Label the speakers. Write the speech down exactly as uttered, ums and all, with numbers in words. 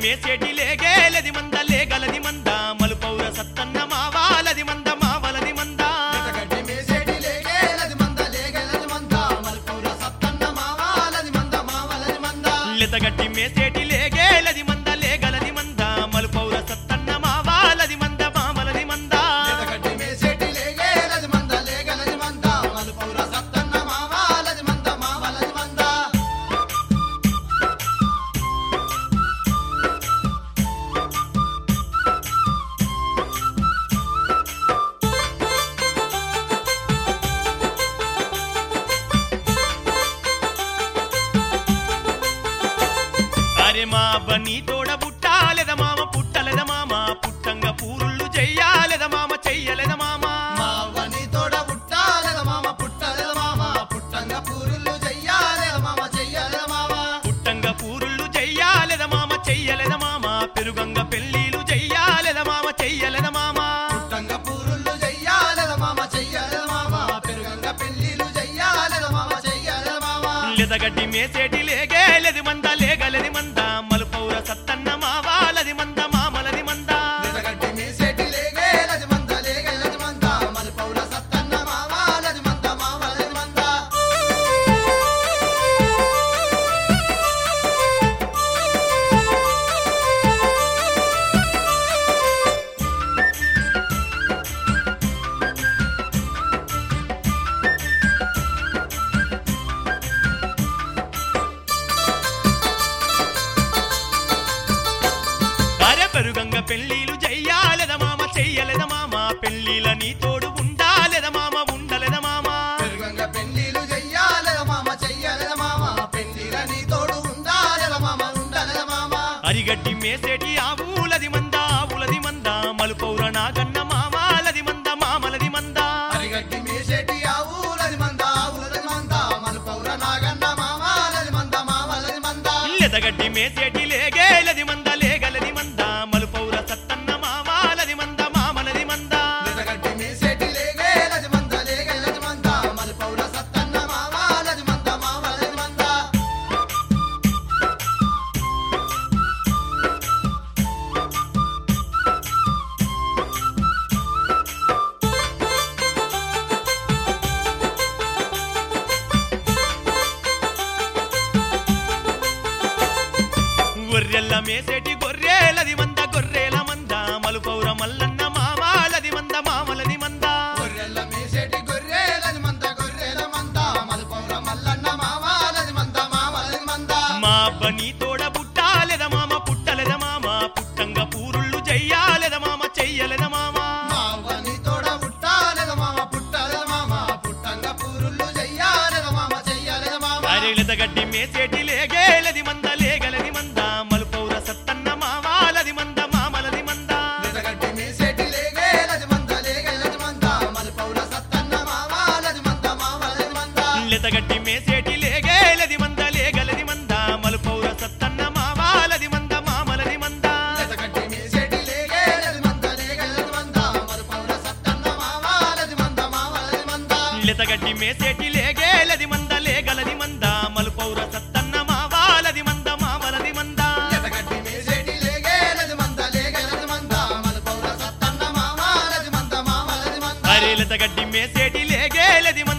Speaker 1: మేసేటి లేగేలది మంద లేగలది మంద మలుపౌర సత్తన్న మావాలది మంద మావలది మంద
Speaker 2: లేతగడ్డి మేసేటి లేగేలది మంద లేగలది మంద మలుపౌర సత్తన్న మావాలది మంద మావలది మంద
Speaker 1: లేతగడ్డి మేసేటి లేగేలది మంద లేగలది మంద మలుపౌర సత్తన్న మావాలది మంద మావలది మంద
Speaker 2: లేతగడ్డి మేసేటి లేగేలది మంద లేగలది మంద మలుపౌర సత్తన్న మావాలది మంద మావలది మంద
Speaker 1: అరే మా బని తోడ పుట్టాలెద మామ పుట్టలెద మామ పుట్టంగ పూరుళ్ళు చెయ్యాలెద మామ చెయ్యలెద మామ
Speaker 2: మావని తోడ పుట్టాలెద మామ పుట్టలెద మామ పుట్టంగ పూరులు చెయ్యాలెద మామ చెయ్యాలెద మామ
Speaker 1: పుట్టంగ పూరుళ్ళు చెయ్యాలెద మామ చెయ్యలెద మామ పెరుగంగ పెళ్ళిళ్ళు చెయ్యాలెద మామ చెయ్యలెద మామ
Speaker 2: పుట్టంగ పూరులు చెయ్యాలెద మామ చెయ్యాలెద మామ పెరుగంగ పెళ్ళిలు చెయ్యాలెద మామ చెయ్యాలెద మామ
Speaker 1: లెదగడ్డి మేసేటి లేగేలది మంద లేగలది మంద మలుపౌర సత్తన్న మావాలది మంద మామలది మంద
Speaker 2: లేతగడ్డి మేసేటి లేగేలది మంద లేగలది మంద మలుపౌర సత్తన్న మావాలది మంద మావలది మంద
Speaker 1: అరే పెరుగంగ పెళ్ళిళ్ళు చెయ్యాలెద మామ చెయ్యలెద మామ పెళ్ళిళ్ళ నీ తోడు ఉండాలెద మామ ఉండలెద మామ
Speaker 2: పెరుగంగ పెళ్ళిలు చెయ్యాలెద మామ చెయ్యాలెద మామ పెళ్ళిల నీ తోడు ఉండాలెద మామ ఉండాలెద మామ
Speaker 1: అరిగడ్డి మేసేటి ఆవులది మంద ఆవులది మంద మలుపౌర నాగన్న మామాలది మంద మామలది మంద
Speaker 2: అరిగడ్డి మేసేటి ఆవులది మంద ఆవులది మంద మలుపౌర నాగన్న మావాలది మంద మావలది మంద
Speaker 1: లెదగడ్డి మేసేటి లేగేలది మంద లేగలది మంద మలుపౌర సత్తన్న మావాలది మంద మామలది మంద
Speaker 2: లేతగడ్డి మేసేటి లేగేలది మంద లేగలది మంద మలుపౌర సత్తన్న మావాలది మంద మావలది మంద
Speaker 1: గొర్రెల్ల మేసేటి గొర్రెలది మంద గొర్రెల మంద మలుపౌర మల్లన్న మామాలది మంద మామలది మంద
Speaker 2: గొర్రెల మేసేటి గొర్రెలది మంద గొర్రెల మంద మలుపౌర మల్లన్న మావాలది మంద మావలది మంద
Speaker 1: మా బని తోడ పుట్టాలెద మామ పుట్టలెద మామ పుట్టంగ పూరుళ్ళు చెయ్యాలెద మామ చెయ్యలెద మామ
Speaker 2: మావని తోడ పుట్టాలెద మామ పుట్టాలెద మామ పుట్టంగ పూరుళ్ళు చెయ్యాలెద మామ చెయ్యాలెద మామ
Speaker 1: అరెలెదగడ్డి మేసేటి లేగేలది మంద లేగలది మంద మలుపౌర సత్తన్న మావాలది మంద మామలది మంద
Speaker 2: లేతగడ్డి మేసేటి లేగేలది మంద లేగలది మంద మలుపౌర సత్తన్న మావాలది మంద మావలది మంద
Speaker 1: లెతగడ్డి మేసేటి లేగేలది మంద లేగలది మంద మలుపౌర సత్తన్న మావాలది మంద మామలది మంద
Speaker 2: లేతగడ్డి మేసేటి లేగేలది మంద లేగలది మంద మలుపౌర సత్తన్న మావాలది మంద మావలది మంద
Speaker 1: లెతగడ్డి మేసేటి లేగేలది మంద లేగలది మంద మలుపౌర సత్తన్న మావాలది మంద మామలది మంద
Speaker 2: లేతగడ్డి మేసేటి లేగేలది మంద లేగలది మంద మలుపౌర సత్తన్న మావాలది మంద మావలది మంద
Speaker 1: అరెలెదగడ్డి మేసేటి లేగేలది మంద